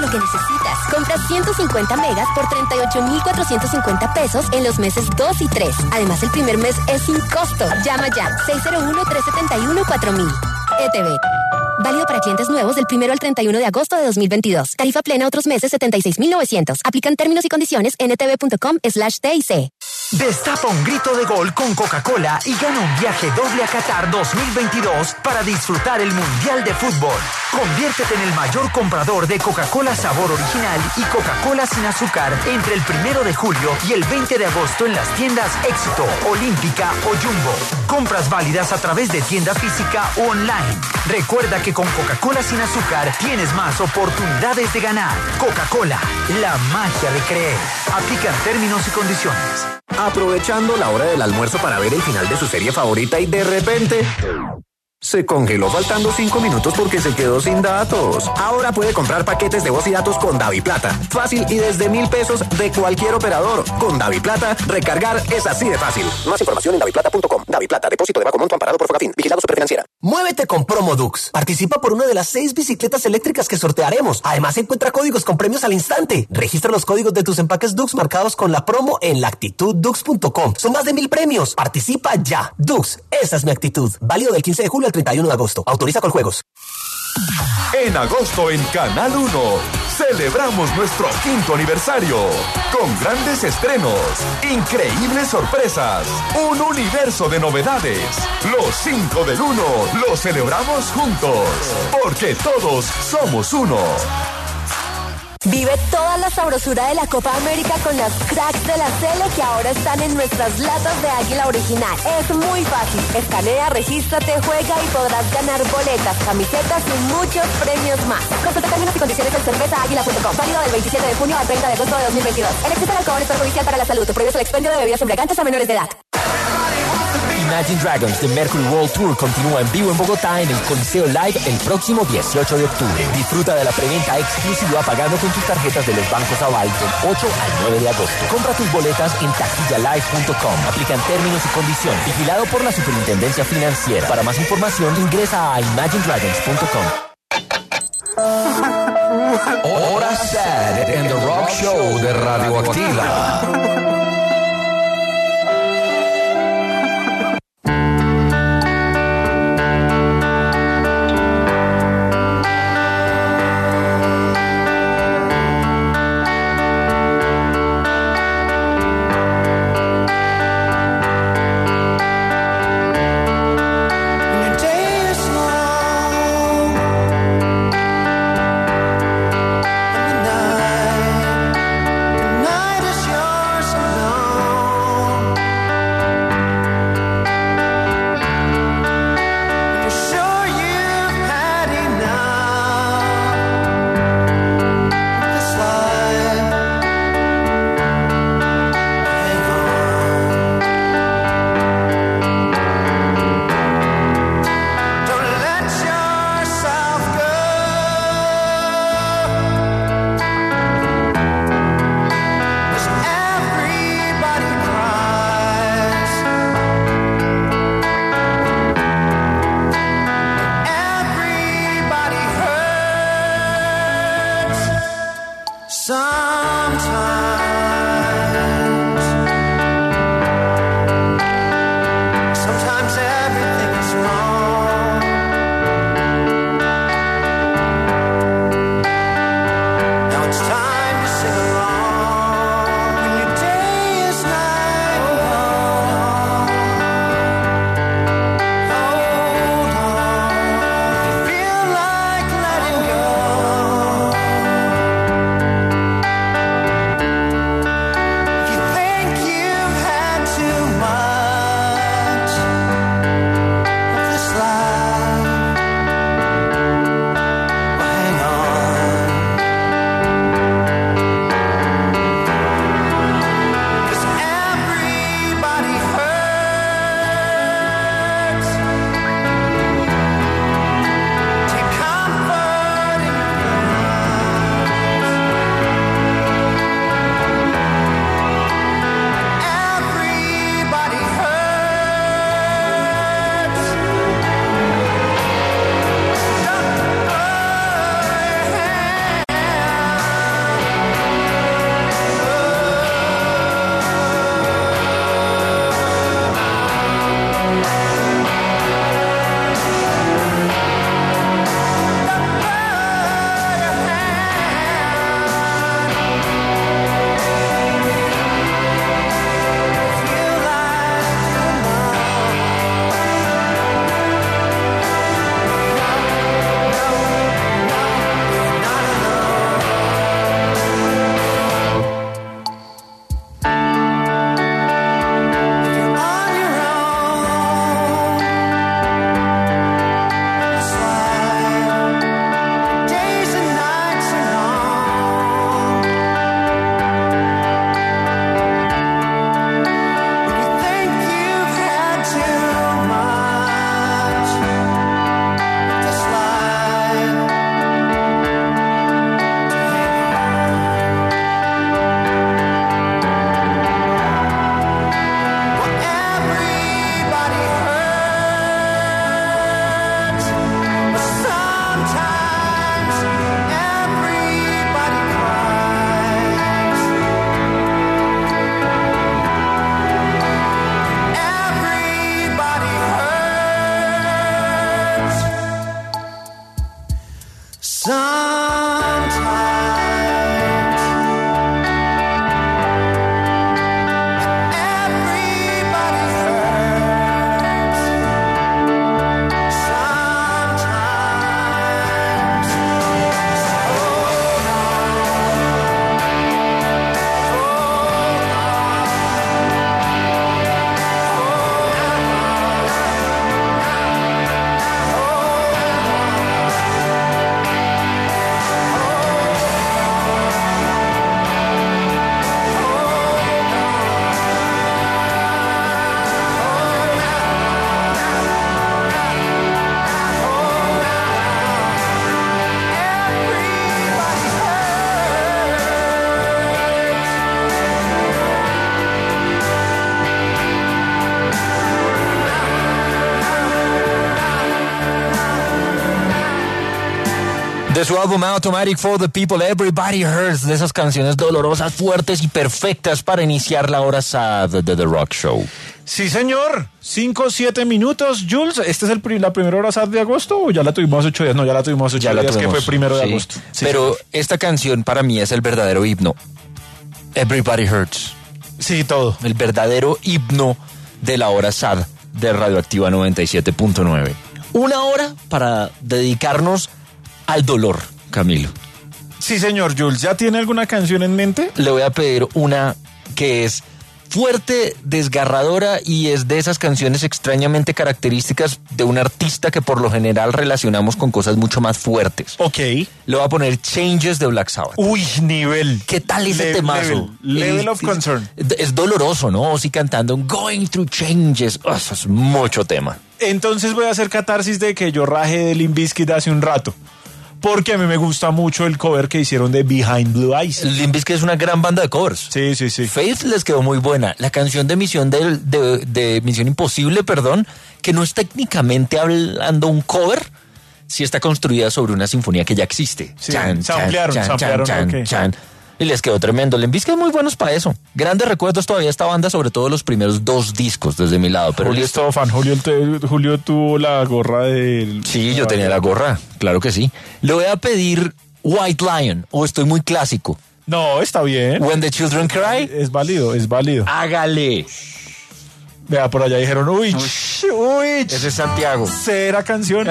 lo que necesitas. Compra 150 megas por 38,450 pesos en los meses 2 y 3. Además, el primer mes es sin costo. Llama ya, 601-371-4000. ETV. Válido para clientes nuevos del 1 al 31 de agosto de 2022. Tarifa plena otros meses 76,900. Aplican términos y condiciones en etv.com/TIC. Destapa un grito de gol con Coca-Cola y gana un viaje doble a Qatar 2022 para disfrutar el Mundial de Fútbol. Conviértete en el mayor comprador de Coca-Cola sabor original y Coca-Cola sin azúcar entre el 1 de julio y el 20 de agosto en las tiendas Éxito, Olímpica o Jumbo. Compras válidas a través de tienda física o online. Recuerda que con Coca-Cola sin azúcar tienes más oportunidades de ganar. Coca-Cola, la magia de creer. Aplican términos y condiciones. Aprovechando la hora del almuerzo para ver el final de su serie favorita y de repente se congeló faltando 5 minutos porque se quedó sin datos. Ahora puede comprar paquetes de voz y datos con DaviPlata. Fácil y desde 1,000 pesos de cualquier operador. Con DaviPlata, recargar es así de fácil. Más información en daviplata.com. DaviPlata, depósito de bajo monto amparado por Fogafín. Vigilado Superfinanciera. Muévete con Promodux. Participa por una de las 6 bicicletas eléctricas que sortearemos. Además, encuentra códigos con premios al instante. Registra los códigos de tus empaques Dux marcados con la promo en lactituddux.com. Son más de 1,000 premios. Participa ya. Dux, esa es mi actitud. Válido del 15 de julio al 31 de agosto. Autoriza con juegos. En agosto en Canal 1 celebramos nuestro 5º aniversario con grandes estrenos, increíbles sorpresas, un universo de novedades. Los 5 del 1 lo celebramos juntos porque todos somos uno. Vive toda la sabrosura de la Copa América con las cracks de la Sele que ahora están en nuestras latas de Águila original. Es muy fácil. Escanea, regístrate, juega y podrás ganar boletas, camisetas y muchos premios más. Consulta términos y condiciones en cervezaaguila.com. Válido del 27 de junio al 30 de agosto de 2022. El exceso de alcohol es perjudicial para la salud. Prohíbe el expendio de bebidas embriagantes a menores de edad. Imagine Dragons The Mercury World Tour continúa en vivo en Bogotá en el Coliseo Live el próximo 18 de octubre. Disfruta de la preventa exclusiva pagando con tus tarjetas de los bancos Aval del 8 al 9 de agosto. Compra tus boletas en taquillalive.com. Aplican términos y condiciones. Vigilado por la Superintendencia Financiera. Para más información ingresa a imaginedragons.com. Hora Sad en The Rock Show de Radioactiva. De su álbum Automatic for the People, Everybody Hurts, de esas canciones dolorosas, fuertes y perfectas para iniciar la hora sad de The Rock Show. Sí, señor. 5-7 minutos. Jules, ¿esta es la primera hora sad de agosto o ya la tuvimos 8 días? No, ya la tuvimos 8 días, que fue 1 de agosto. Sí, pero esta canción para mí es el verdadero himno. Everybody Hurts. Sí, todo. El verdadero himno de la hora sad de Radioactiva 97.9. Una hora para dedicarnos al dolor, Camilo. Sí, señor. Jules, ¿ya tiene alguna canción en mente? Le voy a pedir una que es fuerte, desgarradora y es de esas canciones extrañamente características de un artista que por lo general relacionamos con cosas mucho más fuertes. Ok. Le voy a poner Changes de Black Sabbath. Uy, nivel. ¿Qué tal ese temazo? Level of concern. Es doloroso, ¿no? Sí, cantando Going Through Changes. Oh, eso es mucho tema. Entonces voy a hacer catarsis de que yo rajé de Limp Bizkit hace un rato. Porque a mí me gusta mucho el cover que hicieron de Behind Blue Eyes. Limp Bizkit es una gran banda de covers. Sí. Faith les quedó muy buena. La canción de Misión de Misión Imposible, que no es técnicamente hablando un cover, sí está construida sobre una sinfonía que ya existe. Sí, se ampliaron. Y les quedó tremendo. Limp Bizkit muy buenos para eso. Grandes recuerdos todavía esta banda, sobre todo los primeros 2 discos desde mi lado. Pero Julio es todo fan. Julio tuvo la gorra del... Sí, yo tenía la gorra, claro que sí. Le voy a pedir White Lion, o estoy muy clásico. No, está bien. When the Children Cry. Es válido. Hágale. Vea, por allá dijeron, uy. Ese es Santiago. Será canción.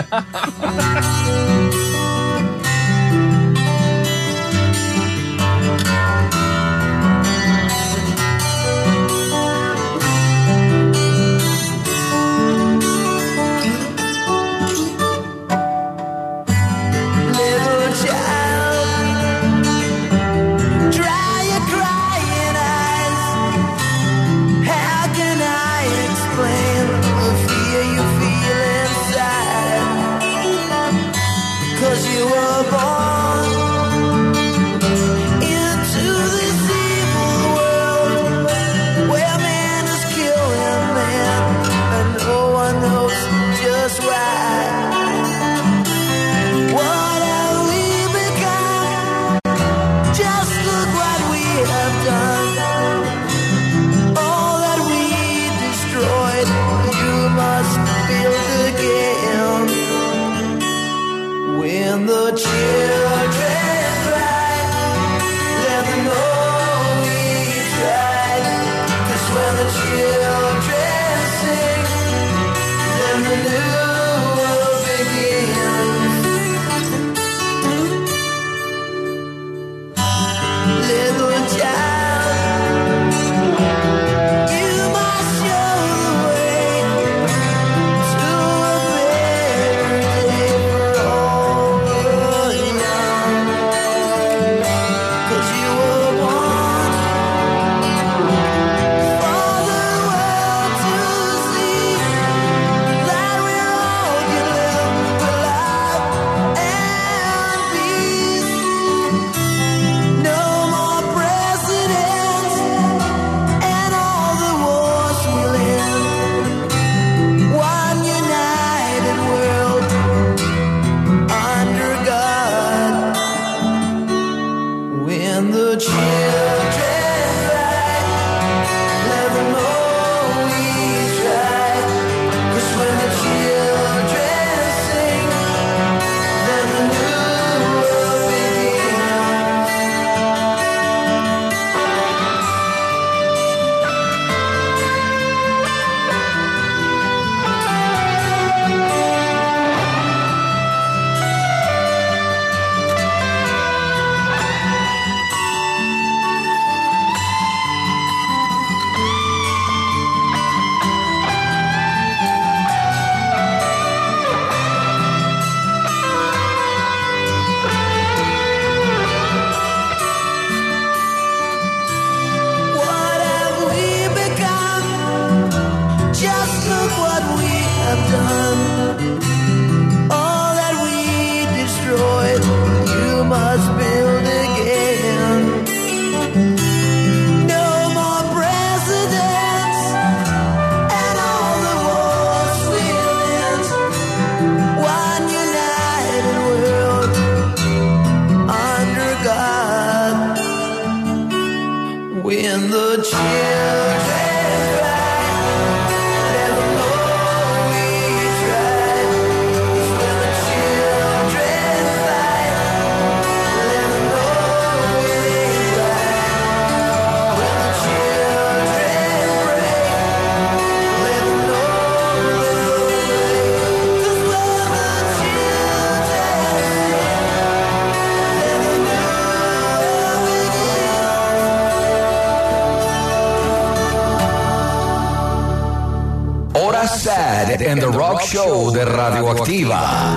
Sad en The Rock Show de Radioactiva.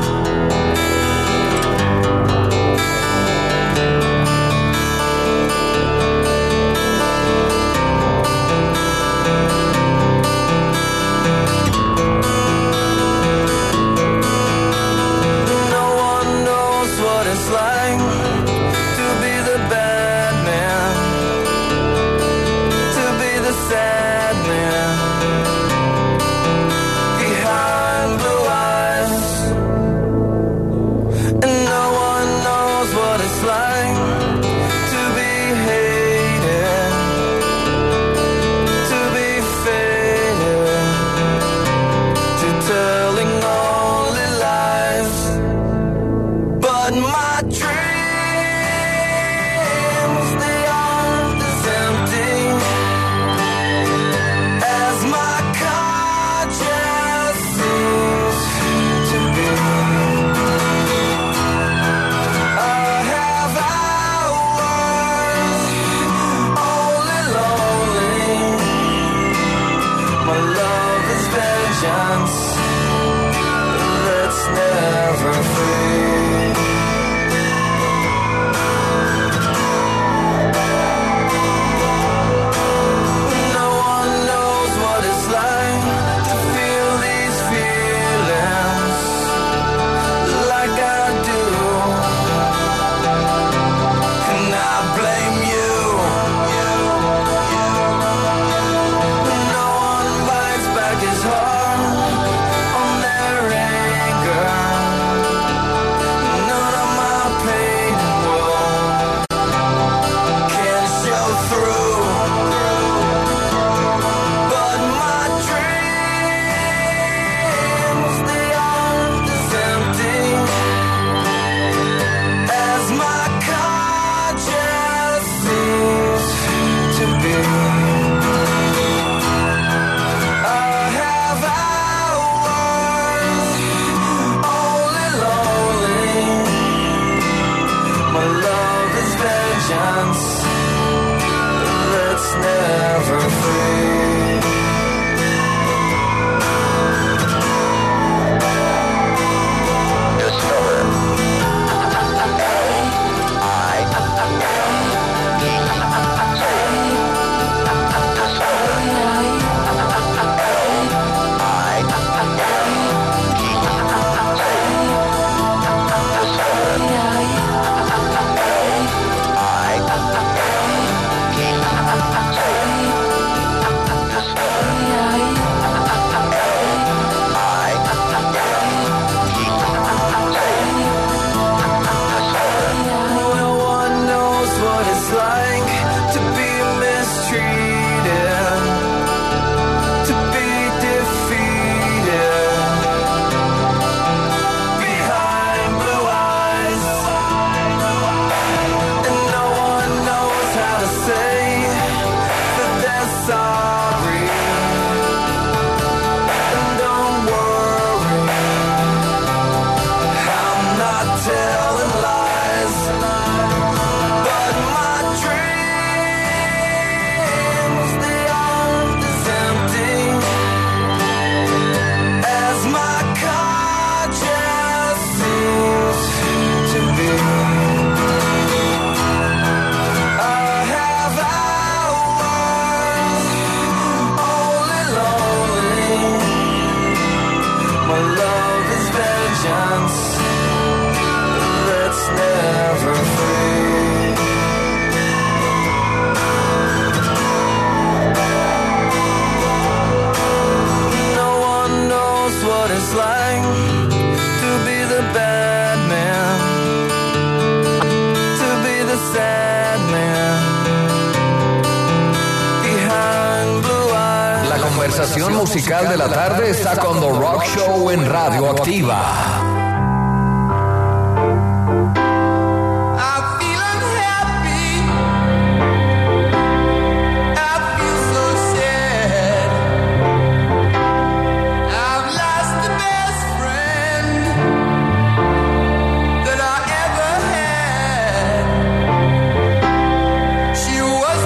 Musical de la tarde está con The Rock Show en Radioactiva.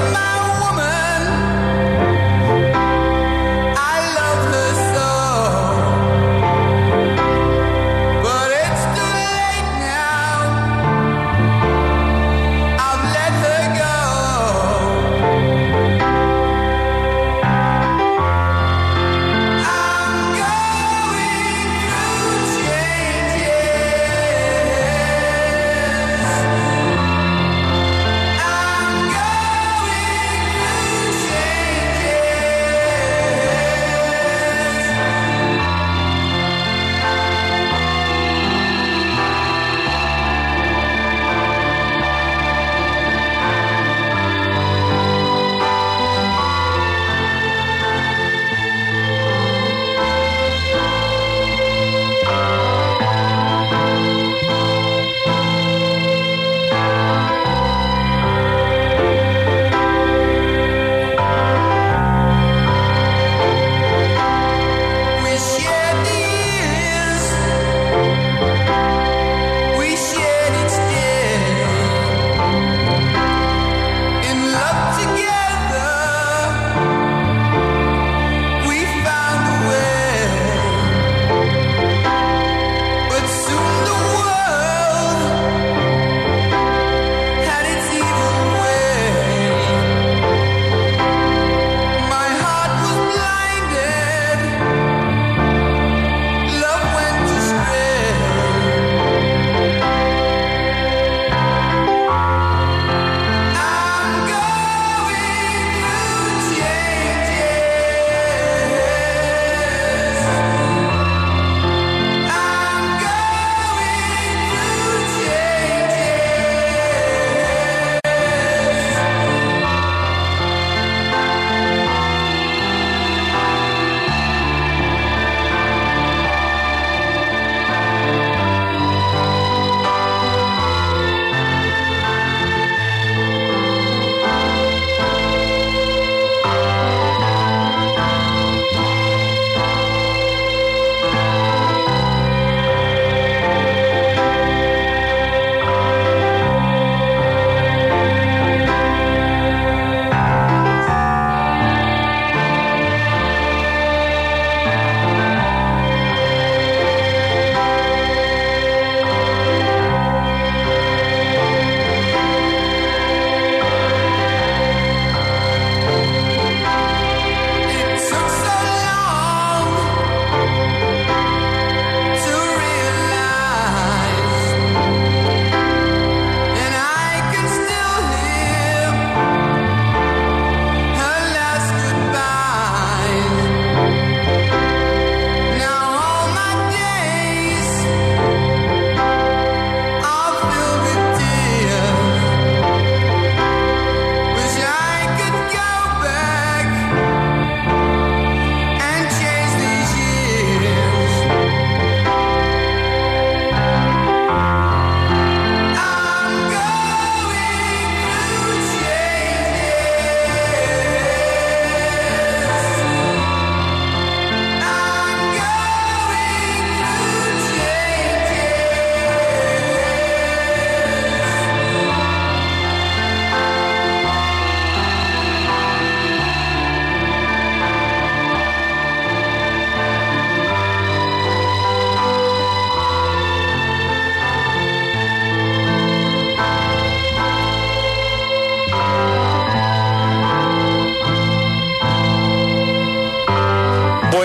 I love her so.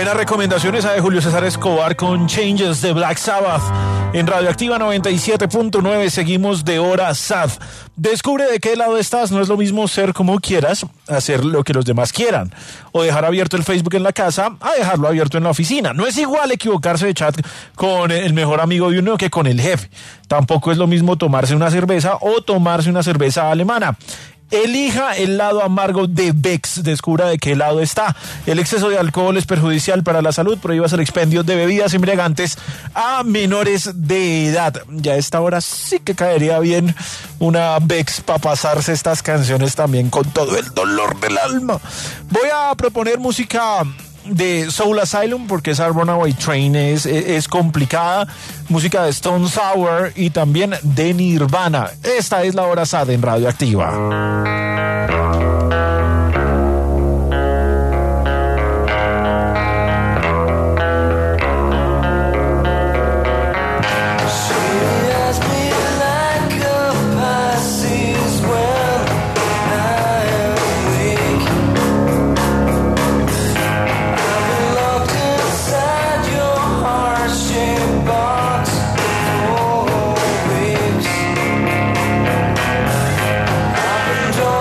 Buenas recomendaciones a de Julio César Escobar con Changes de Black Sabbath. En Radioactiva 97.9 seguimos de hora sad. Descubre de qué lado estás. No es lo mismo ser como quieras, hacer lo que los demás quieran. O dejar abierto el Facebook en la casa a dejarlo abierto en la oficina. No es igual equivocarse de chat con el mejor amigo de uno que con el jefe. Tampoco es lo mismo tomarse una cerveza o tomarse una cerveza alemana. Elija el lado amargo de Bex. Descubra de qué lado está. El exceso de alcohol es perjudicial para la salud. Prohíbas el expendio de bebidas embriagantes a menores de edad. Ya a esta hora sí que caería bien una Bex para pasarse estas canciones también con todo el dolor del alma. Voy a proponer música de Soul Asylum porque esa Runaway Train es complicada. Música de Stone Sour y también de Nirvana. Esta es la hora sad en Radioactiva. Enjoy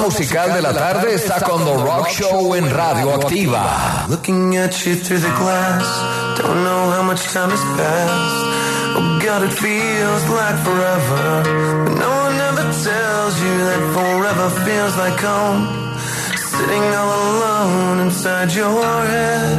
musical de la tarde está con The Rock Show en Radioactiva. Looking at you through the glass, don't know how much time has passed. Oh God, it feels like forever, but no one ever tells you that forever feels like home. Sitting all alone inside your head.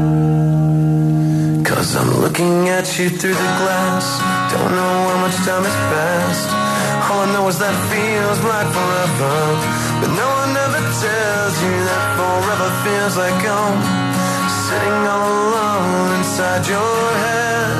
'Cause I'm looking at you through the glass, don't know how much time has passed. All I know is that feels like forever, but no one ever tells you that forever feels like home. Sitting all alone inside your head.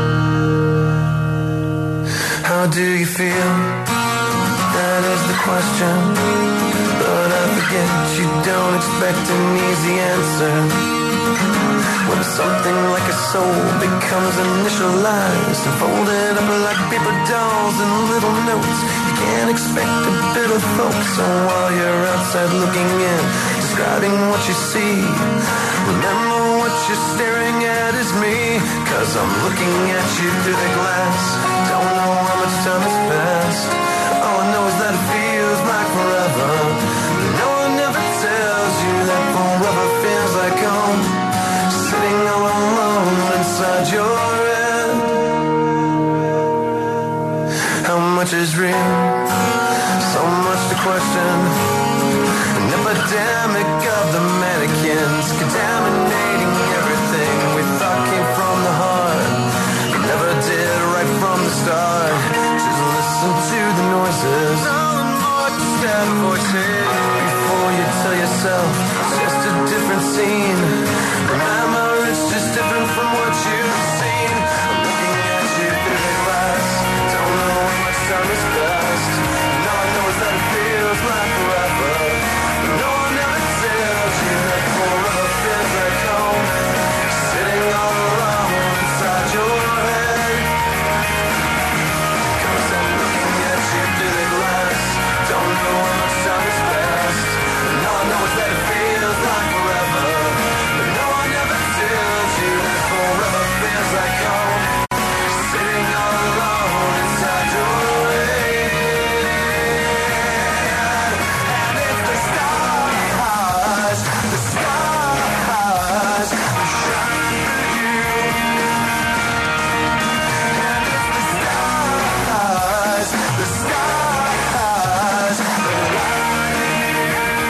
How do you feel? That is the question. But I forget you don't expect an easy answer. When something like a soul becomes initialized and folded up like paper dolls and little notes, you can't expect a bit of hope. So while you're outside looking in, describing what you see, remember what you're staring at is me. 'Cause I'm looking at you through the glass, don't know how much time has passed. All I know is that it feels like forever. No one ever tells you that forever feels like home. Sitting all alone inside your head. How much is real? So much to question. An epidemic of the mannequins, contaminating everything we thought came from the heart. You never did right from the start. Just listen to the noises, all the more distant voices, before you tell yourself it's just a different scene. Remember, it's just different from what you've seen. I'm looking at you through the glass, don't know how much time has passed. And all I know is that it feels like forever, but no one ever tells you that forever feels like home. Sitting all alone inside your head. 'Cause I'm looking at you through the glass, don't know how much time has passed. And all I know is that it feels like forever, but no one ever tells you that forever feels like home. Sitting all alone inside your head. And it's the stars that shine for you. And it's the stars that light you.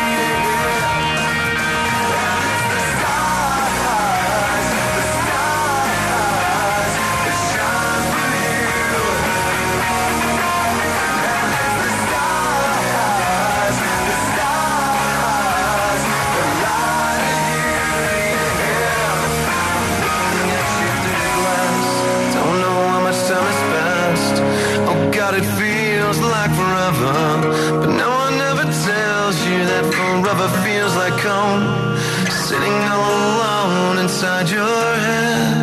Don't know how much time has passed. Oh God, it feels like forever, but no one ever tells you that forever feels like home. Sitting all alone inside your head.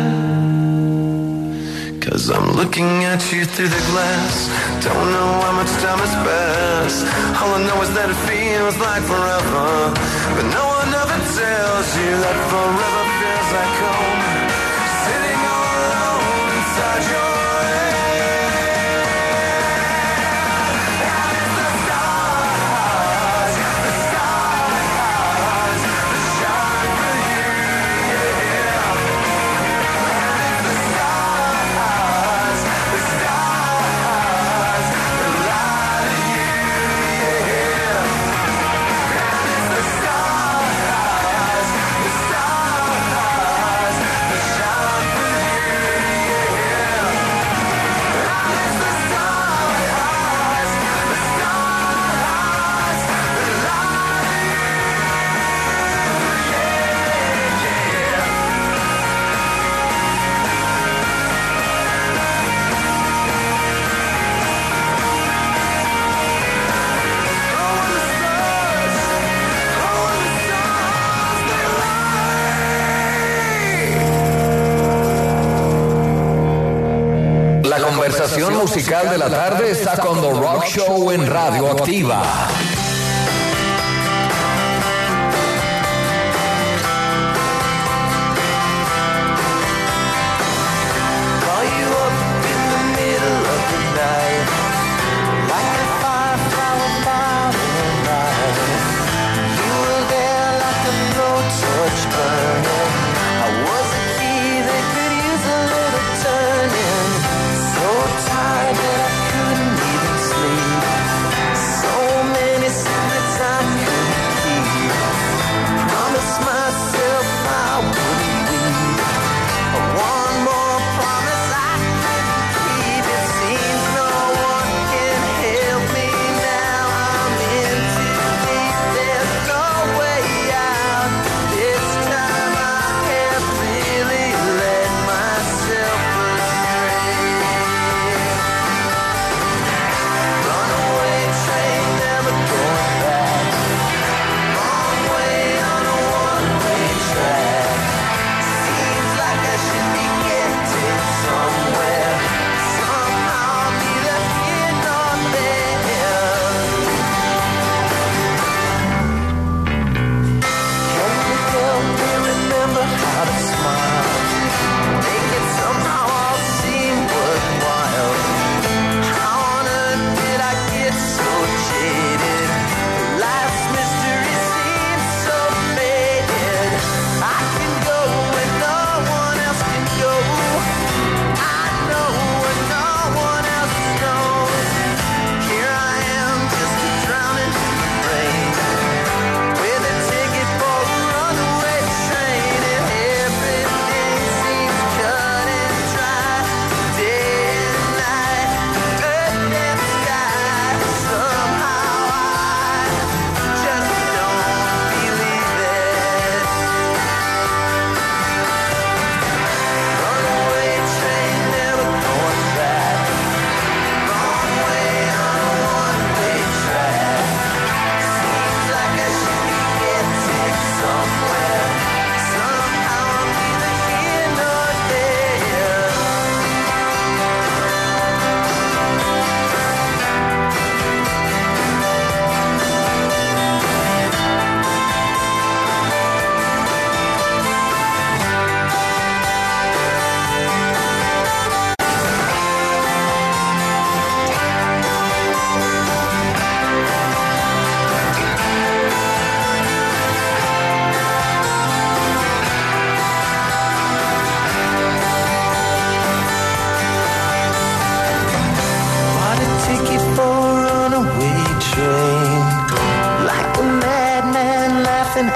'Cause I'm looking at you through the glass, don't know how much time has passed. All I know is that it feels like forever, but no one ever tells you that forever feels like home. Sitting all alone inside your La conversación musical de la tarde está con The Rock Show en Radioactiva. Like a firefly without a light.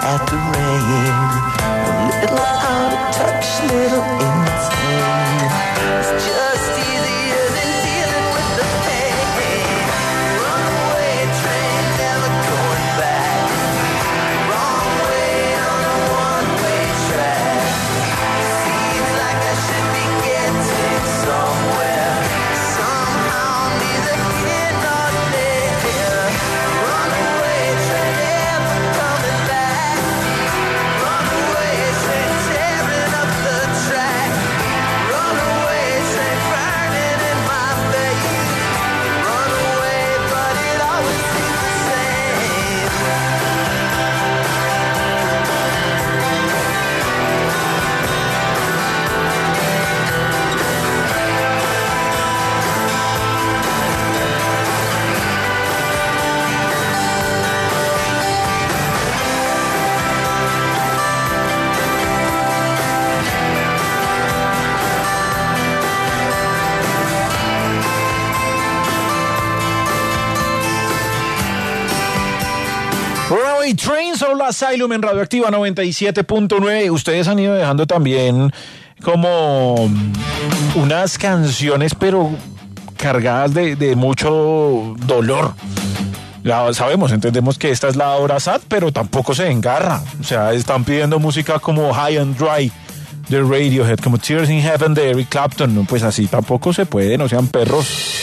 after rain. A little out of touch, little insane. It's just easier than dealing with the pain. Runaway train, never going back. Wrong way on a one-way track. Seems like I should be getting somewhere. Somehow neither here nor there. Runaway train, never coming back. Runaway train, tearing up the track. Runaway train, burning in my face. Runaway, but it always seems the same. Runaway Train, Soul Asylum en Radioactiva 97.9. Ustedes han ido dejando también como unas canciones, pero cargadas de mucho dolor. Ya sabemos, entendemos que esta es la hora sad, pero tampoco se engarra. O sea, están pidiendo música como High and Dry de Radiohead, como Tears in Heaven de Eric Clapton. Pues así tampoco se puede, no sean perros.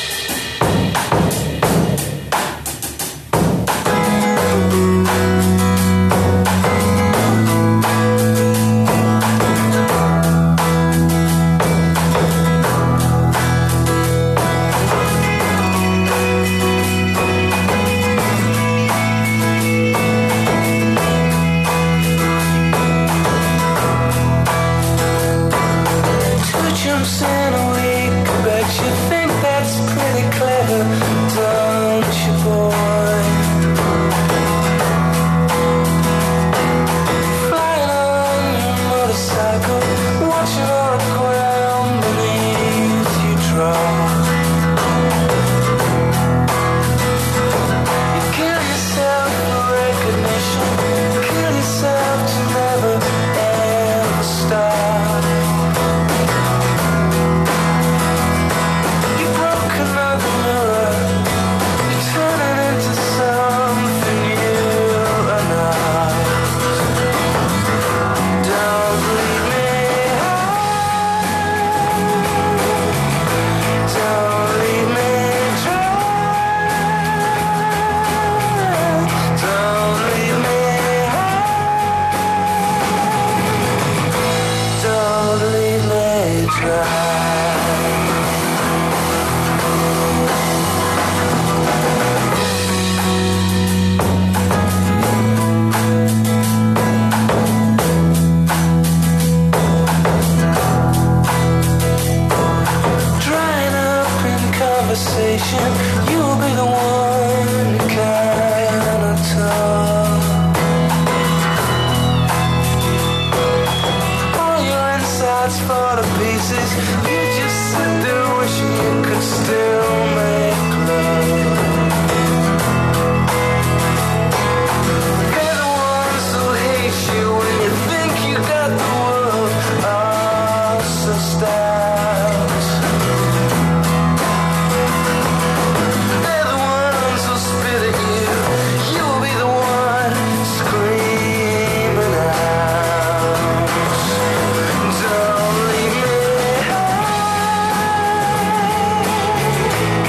Two jumps in a week, bet you think that's pretty clever, don't you, boy? Flying on your motorcycle, watching all the ground beneath you drop. You kill yourself for recognition, kill yourself to never ever stop. You broke another mirror, you turn it into something you are not. Don't leave me high, don't leave me dry, don't leave me high, don't leave me dry. Drying up in conversation, you'll be the one kinda talk. All your insides fall to pieces, you just sit there wishing you could still make love. They're the ones who hate you when you think you got the world all sussed out. They're the ones who spit at you. You'll be the one screaming out. Don't leave me high.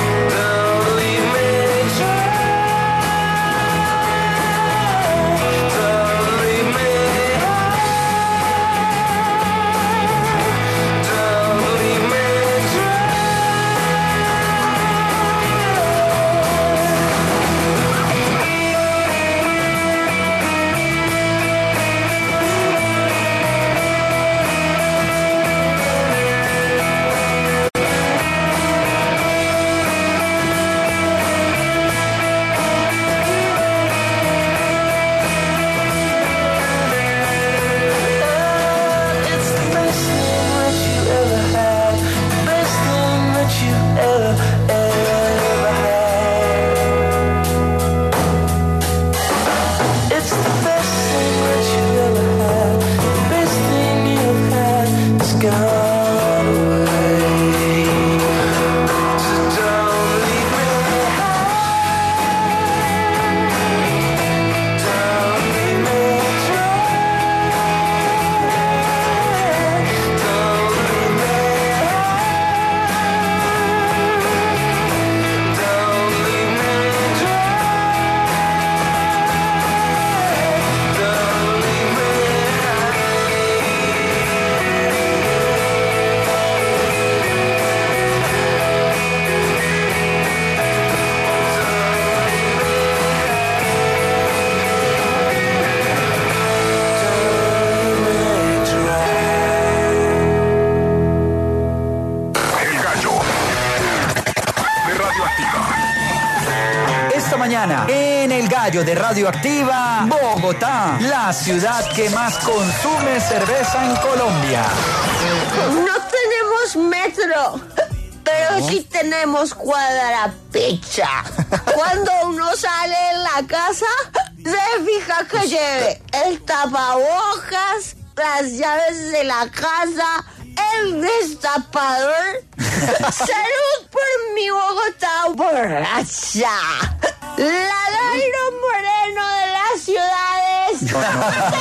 Esta mañana, en El Gallo de Radioactiva, Bogotá, la ciudad que más consume cerveza en Colombia. No tenemos metro, pero sí tenemos cuadrapecha. Cuando uno sale en la casa, se fija que lleve el tapabocas, las llaves de la casa, el destapador. ¡Salud por mi Bogotá borracha! ¡La Dairo Moreno de las ciudades!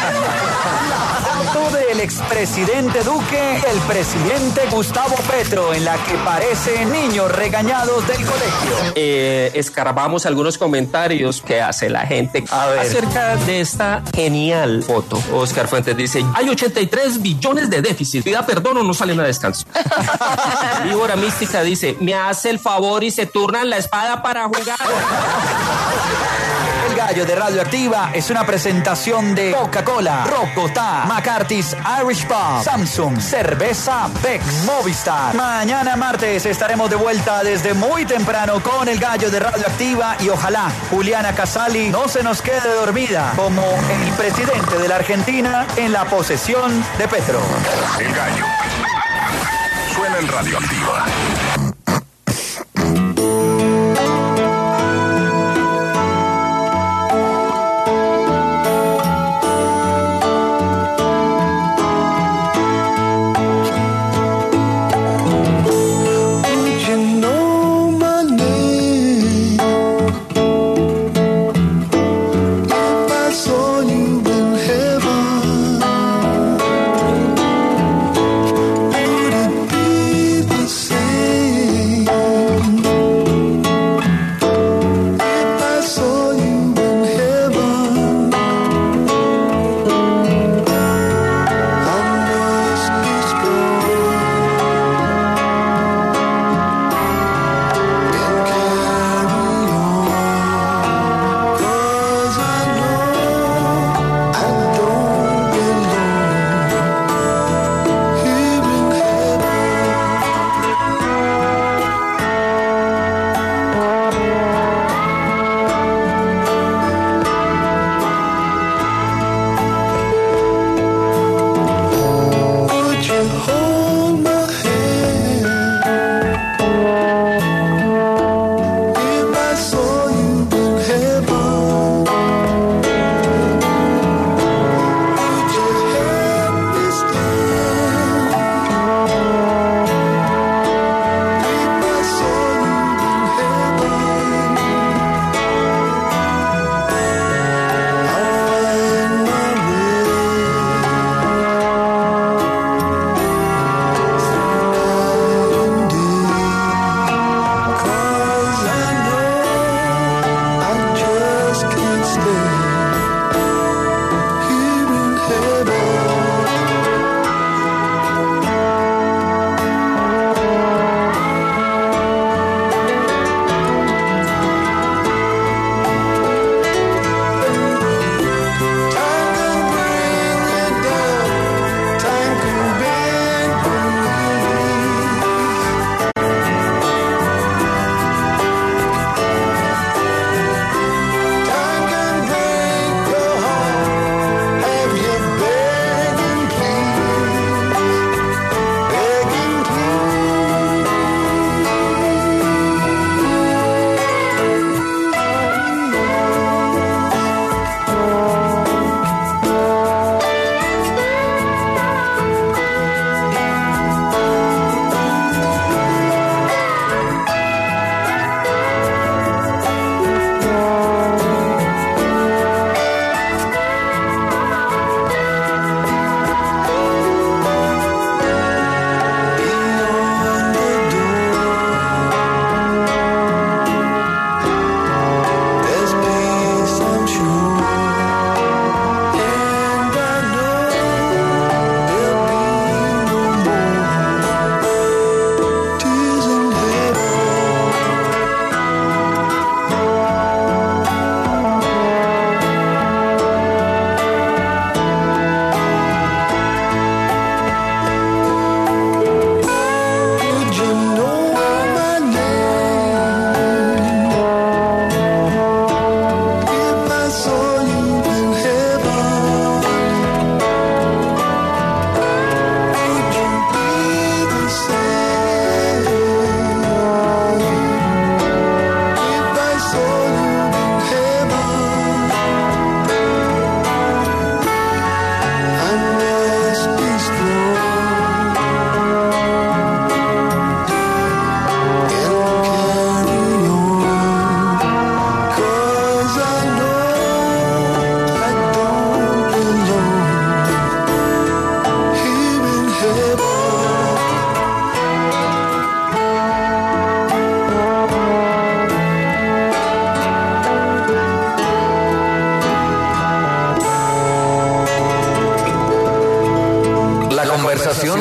Foto del expresidente Duque, el presidente Gustavo Petro, en la que parecen niños regañados del colegio. Escarbamos algunos comentarios que hace la gente acerca de esta genial foto. Oscar Fuentes dice: hay 83 billones de déficit. Pida perdón o no salen a descanso. Víbora Mística dice: me hace el favor y se turnan la espada para jugar. El Gallo de Radioactiva es una presentación de Coca-Cola, Bogotá, McCarthy's Irish Pub, Samsung, Cerveza Bex, Movistar. Mañana martes estaremos de vuelta desde muy temprano con El Gallo de Radioactiva y ojalá Juliana Casali no se nos quede dormida como el presidente de la Argentina en la posesión de Petro. El Gallo suena en Radioactiva. Say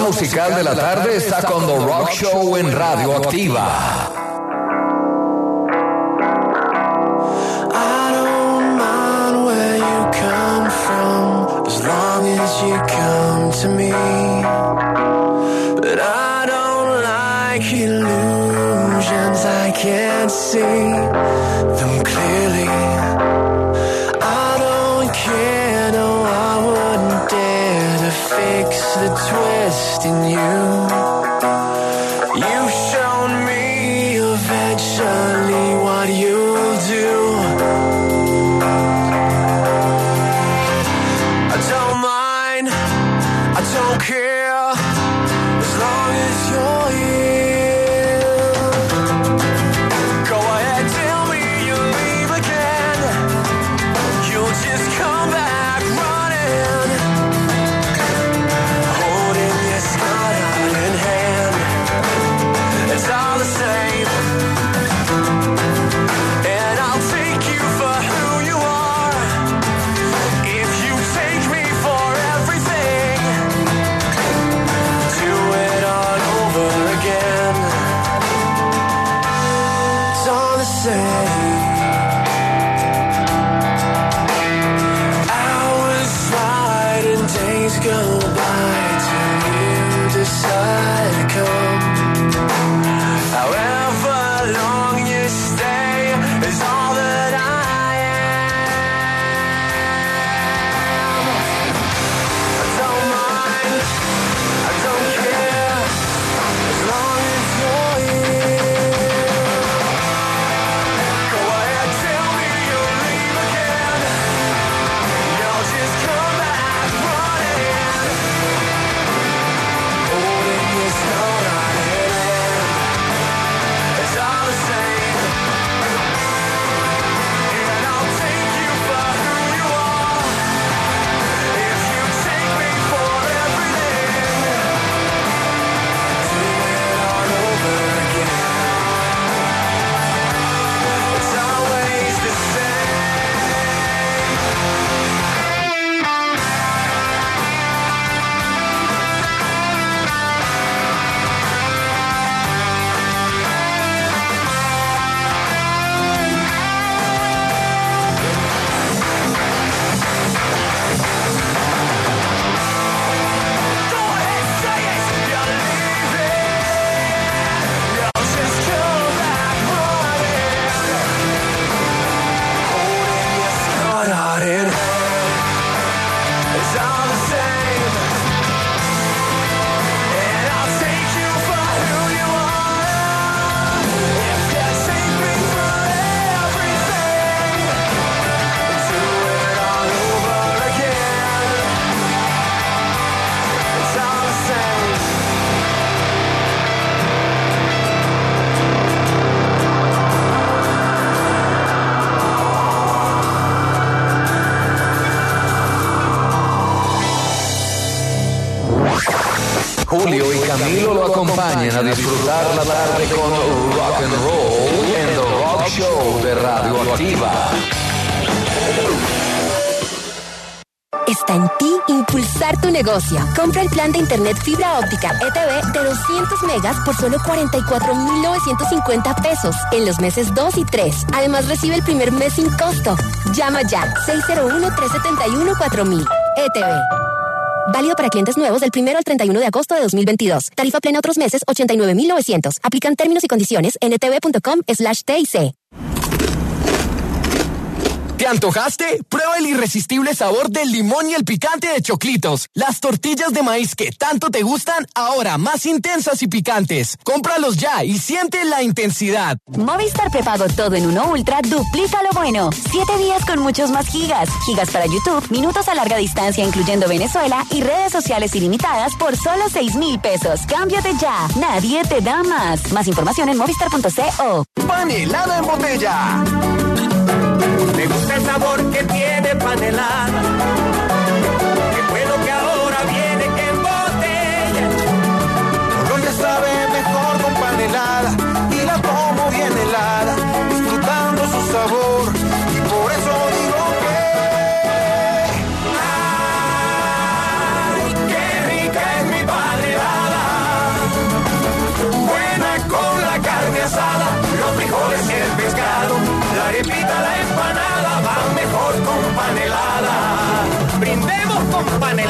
musical de la tarde está con The Rock Show en Radio Activa. I don't mind where you come from, as long as you come to me. But I don't like illusions, I can't see them clearly. I don't care, no, I wouldn't dare to fix the twist in you. You've shown me eventually what you'll do. I don't mind, I don't care, as long as you're here. Go ahead, tell me you'll leave again. You'll just come back running, holding your skirt out in hand. It's all the same, and I'll take you for who you are. If you take me for everything, do it all over again. It's all the same. Hours slide and days go by till you decide to come. However long you stay is all that I am. I don't mind, I don't care, as long as you're here. Go ahead, tell me you'll leave again. You'll just come back running, holding your skirt out in hand. It's all the same, and I'll take you for who you are. If you take me for everything, do it all over again. It's always the same. Go ahead, say it, you're leaving. You'll just come back running, holding your skirt out in hand. It's all the same, and I'll take you for who you are. If you take me for everything, do it all over again. It's all the same. Julio y Camilo lo acompañan a disfrutar la tarde con Rock and Roll en The Rock Show de Radio Activa. Está en ti impulsar tu negocio. Compra el plan de internet fibra óptica ETV de 200 megas por solo 44,950 pesos en los meses 2 y 3. Además recibe el primer mes sin costo. Llama ya 601-371-4000. ETV. Válido para clientes nuevos del 1 al 31 de agosto de 2022. Tarifa plena otros meses 89,900. Aplican términos y condiciones en etv.com/TIC. ¿Te antojaste? Prueba el irresistible sabor del limón y el picante de Choclitos. Las tortillas de maíz que tanto te gustan, ahora más intensas y picantes. Cómpralos ya y siente la intensidad. Movistar Prepago Todo en Uno Ultra duplica lo bueno. 7 días con muchos más gigas. Gigas para YouTube, minutos a larga distancia incluyendo Venezuela y redes sociales ilimitadas por solo 6,000 pesos. Cámbiate ya. Nadie te da más. Más información en movistar.co. Panelada en botella. Me gusta el sabor que tiene panelada. Qué bueno que ahora viene en botella. Colombia sabe mejor con panelada y la tomo bien helada, disfrutando su sabor. Y por eso digo que ay, qué rica es mi panelada.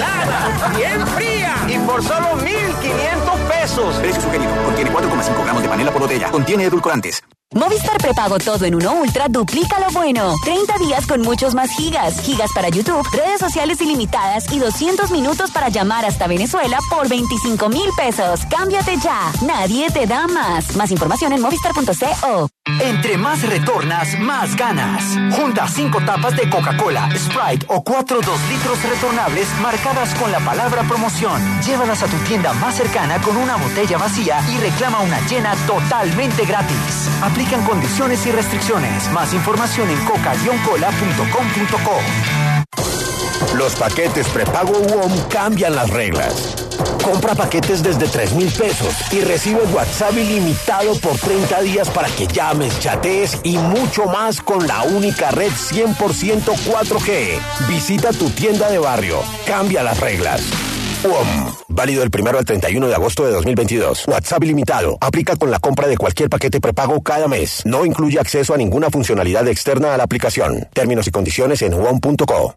helada, bien fría y por solo 1,500 pesos. Precio sugerido. Contiene 4,5 gramos de panela por botella. Contiene edulcorantes. Movistar Prepago Todo en Uno Ultra duplica lo bueno. 30 días con muchos más gigas. Gigas para YouTube, redes sociales ilimitadas y 200 minutos para llamar hasta Venezuela por 25,000 pesos. Cámbiate ya. Nadie te da más. Más información en movistar.co. Entre más retornas, más ganas. Junta 5 tapas de Coca-Cola, Sprite o 4 2 litros retornables marcadas con la palabra promoción. Llévalas a tu tienda más cercana con una botella vacía y reclama una llena totalmente gratis. Aplican condiciones y restricciones. Más información en coca-cola.com.co. Los paquetes prepago WOM cambian las reglas. Compra paquetes desde 3,000 pesos y recibe WhatsApp ilimitado por 30 días para que llames, chatees y mucho más con la única red 100% 4G. Visita tu tienda de barrio. Cambia las reglas. WOM. Válido del 1 al 31 de agosto de 2022. WhatsApp ilimitado. Aplica con la compra de cualquier paquete prepago cada mes. No incluye acceso a ninguna funcionalidad externa a la aplicación. Términos y condiciones en WOM.co.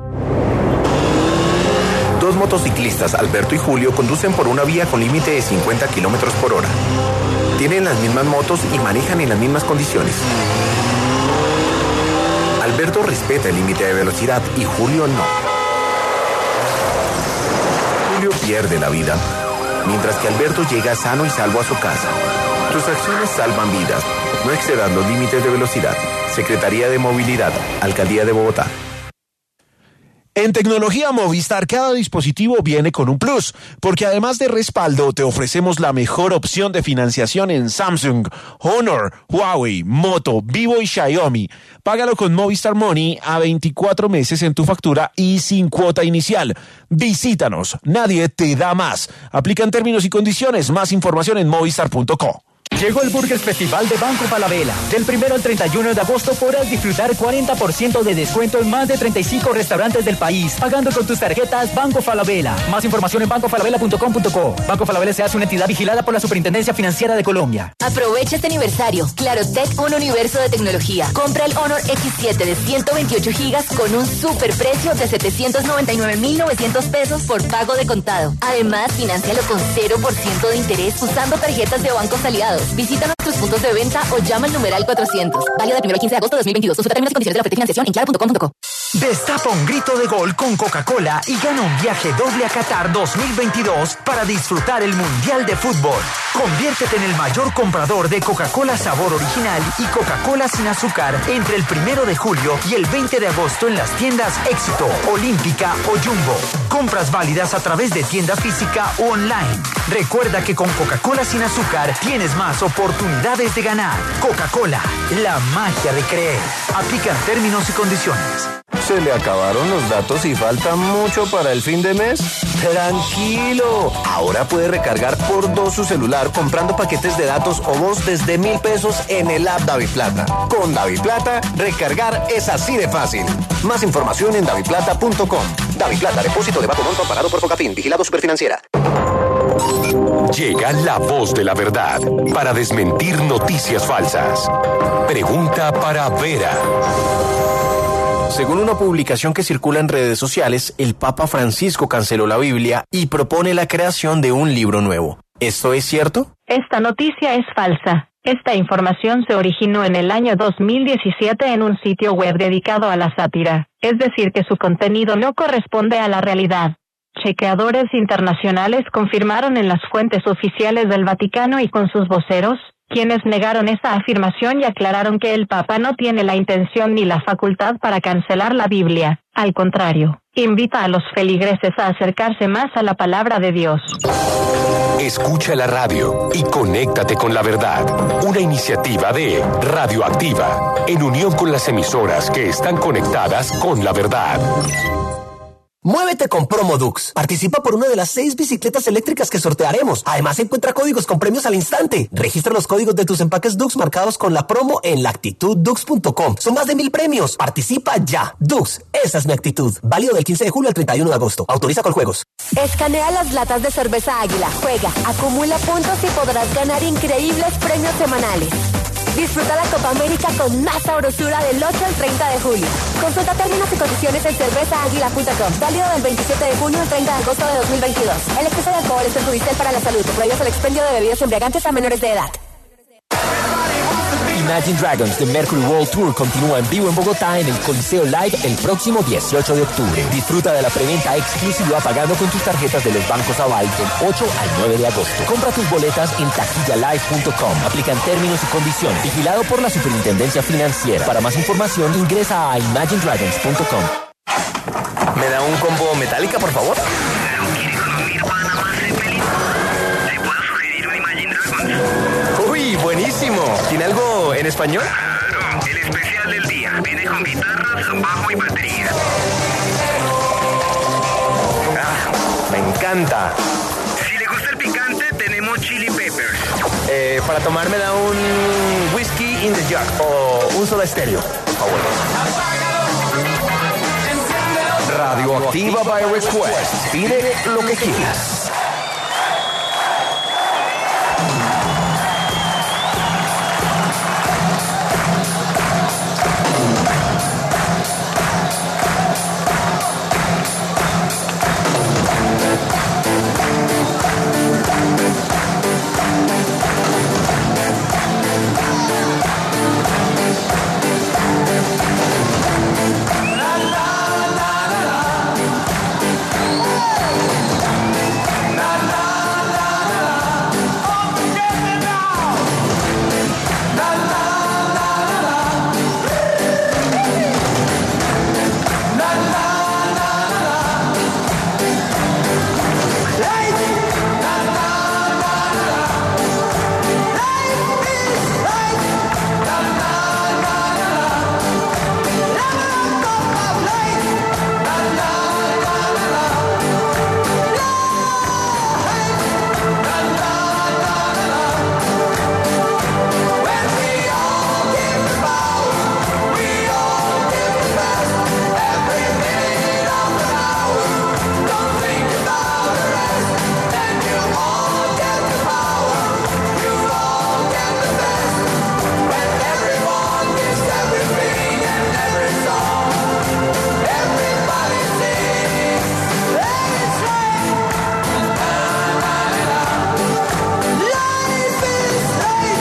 Dos motociclistas, Alberto y Julio, conducen por una vía con límite de 50 kilómetros por hora. Tienen las mismas motos y manejan en las mismas condiciones. Alberto respeta el límite de velocidad y Julio no. Julio pierde la vida, mientras que Alberto llega sano y salvo a su casa. Tus acciones salvan vidas. No excedas los límites de velocidad. Secretaría de Movilidad, Alcaldía de Bogotá. En tecnología Movistar, cada dispositivo viene con un plus, porque además de respaldo, te ofrecemos la mejor opción de financiación en Samsung, Honor, Huawei, Moto, Vivo y Xiaomi. Págalo con Movistar Money a 24 meses en tu factura y sin cuota inicial. Visítanos, nadie te da más. Aplican términos y condiciones. Más información en movistar.co. Llegó el Burgers Festival de Banco Falabella. Del 1 al 31 de agosto podrás disfrutar 40% de descuento en más de 35 restaurantes del país, pagando con tus tarjetas Banco Falabella. Más información en bancofalabella.com.co. Banco Falabella se hace una entidad vigilada por la Superintendencia Financiera de Colombia. Aprovecha este aniversario. Clarotech, un universo de tecnología. Compra el Honor X7 de 128 gigas con un superprecio de 799,900 pesos por pago de contado. Además, financialo con 0% de interés usando tarjetas de bancos aliados. Visita nuestros puntos de venta o llama al numeral 400. Válido del 1 al 15 de agosto de 2022. Consulta términos y condiciones de la oferta y financiación en claro.com.co. Destapa un grito de gol con Coca-Cola y gana un viaje doble a Qatar 2022 para disfrutar el Mundial de Fútbol. Conviértete en el mayor comprador de Coca-Cola sabor original y Coca-Cola sin azúcar entre el 1 de julio y el 20 de agosto en las tiendas Éxito, Olímpica o Jumbo. Compras válidas a través de tienda física o online. Recuerda que con Coca-Cola sin azúcar tienes más oportunidades de ganar. Coca-Cola, la magia de creer. Aplican términos y condiciones. ¿Se le acabaron los datos y falta mucho para el fin de mes? ¡Tranquilo! Ahora puede recargar por 2 su celular comprando paquetes de datos o voz desde 1,000 pesos en el app DaviPlata. Con DaviPlata, recargar es así de fácil. Más información en daviplata.com. DaviPlata, depósito de bajo monto amparado por Focafin, vigilado Superfinanciera. Llega la voz de la verdad para desmentir noticias falsas. Pregunta para Vera. Según una publicación que circula en redes sociales, el Papa Francisco canceló la Biblia y propone la creación de un libro nuevo. ¿Esto es cierto? Esta noticia es falsa. Esta información se originó en el año 2017 en un sitio web dedicado a la sátira, es decir que su contenido no corresponde a la realidad. Chequeadores internacionales confirmaron en las fuentes oficiales del Vaticano y con sus voceros, quienes negaron esa afirmación y aclararon que el Papa no tiene la intención ni la facultad para cancelar la Biblia. Al contrario, invita a los feligreses a acercarse más a la palabra de Dios. Escucha la radio y conéctate con la verdad. Una iniciativa de Radioactiva, en unión con las emisoras que están conectadas con la verdad. Muévete con Promodux. Participa por una de las 6 bicicletas eléctricas que sortearemos. Además, encuentra códigos con premios al instante. Registra los códigos de tus empaques Dux marcados con la promo en lactituddux.com. Son más de 1,000 premios. Participa ya. Dux, esa es mi actitud. Válido del 15 de julio al 31 de agosto. Autoriza con juegos. Escanea las latas de cerveza Águila. Juega, acumula puntos y podrás ganar increíbles premios semanales. Disfruta la Copa América con más sabrosura del 8 al 30 de julio. Consulta términos y condiciones en cervezaaguila.com. Válido del 27 de junio al 30 de agosto de 2022. El exceso de alcohol es perjudicial para la salud. Prohíbes el expendio de bebidas embriagantes a menores de edad. Imagine Dragons The Mercury World Tour continúa en vivo en Bogotá en el Coliseo Live el próximo 18 de octubre. Disfruta de la preventa exclusiva pagando con tus tarjetas de los bancos Aval del 8 al 9 de agosto. Compra tus boletas en taquillalive.com. Aplican términos y condiciones. Vigilado por la Superintendencia Financiera. Para más información ingresa a imaginedragons.com. ¿Me da un combo Metallica, por favor? ¡Uy, buenísimo! ¿Tiene algo en español? Claro, el especial del día. Viene con guitarras, bajo y batería. Me encanta. Si le gusta el picante, tenemos chili peppers. Para tomar me da un whisky in the jug o un Soda Stereo, por favor. Radioactiva by Request. Pide lo que quieras.